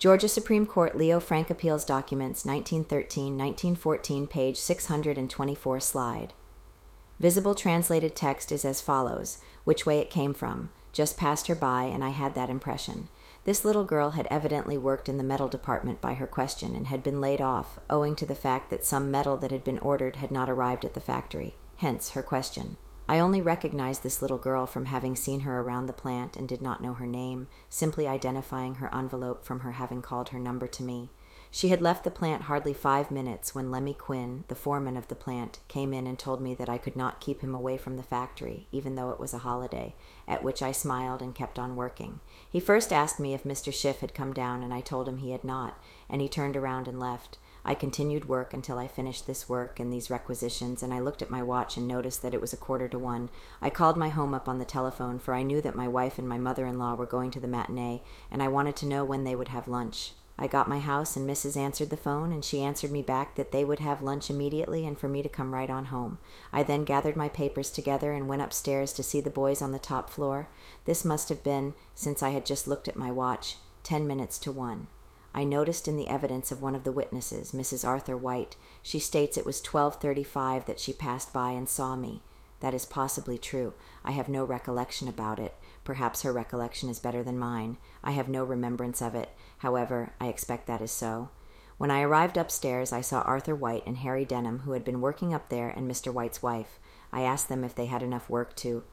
Georgia Supreme Court Leo Frank Appeals Documents, 1913-1914, page 624 slide. Visible translated text is as follows, which way it came from. Just passed her by, and I had that impression. This little girl had evidently worked in the metal department by her question and had been laid off, owing to the fact that some metal that had been ordered had not arrived at the factory. Hence her question. I only recognized this little girl from having seen her around the plant and did not know her name, simply identifying her envelope from her having called her number to me. She had left the plant hardly 5 minutes when Lemmy Quinn, the foreman of the plant, came in and told me that I could not keep him away from the factory, even though it was a holiday, at which I smiled and kept on working. He first asked me if Mr. Schiff had come down, and I told him he had not, and he turned around and left. I continued work until I finished this work and these requisitions, and I looked at my watch and noticed that it was 1:45. I called my home up on the telephone, for I knew that my wife and my mother-in-law were going to the matinee, and I wanted to know when they would have lunch. I got my house, and Mrs. answered the phone, and she answered me back that they would have lunch immediately and for me to come right on home. I then gathered my papers together and went upstairs to see the boys on the top floor. This must have been, since I had just looked at my watch, 10 minutes to 1. I noticed in the evidence of one of the witnesses, Mrs. Arthur White, she states it was 12:35 that she passed by and saw me. That is possibly true. I have no recollection about it. Perhaps her recollection is better than mine. I have no remembrance of it. However, I expect that is so. When I arrived upstairs, I saw Arthur White and Harry Denham, who had been working up there, and Mr. White's wife. I asked them if they had enough work to